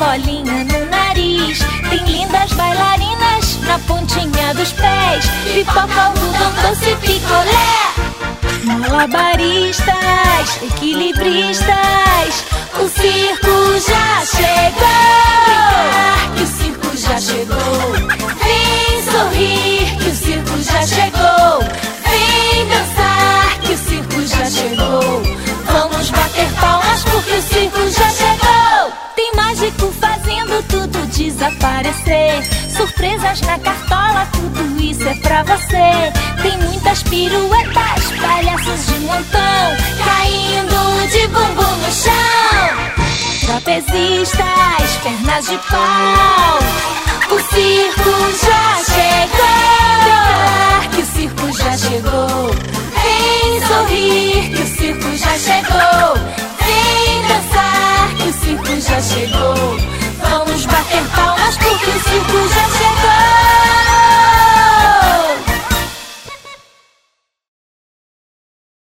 bolinha no nariz. Tem lindas bailarinas na pontinha dos pés. Pipoca, algodão, doce, picolé. Malabaristas, equilibristas, o circo já chegou. Brincar que o circo já chegou. Vem sorrir que o circo já chegou. Vem dançar que o circo já chegou. Vamos bater palmas porque o circo já chegou. Tem mágico fazendo tudo desaparecer. Surpresas na cartola, tudo isso é pra você. Tem muitas piruetas, palhaços de montão, caindo de bumbum no chão. Trapezistas, pernas de pau, o circo já chegou. Que o circo já chegou. Vem sorrir que o circo já chegou. Vem dançar que o circo já chegou.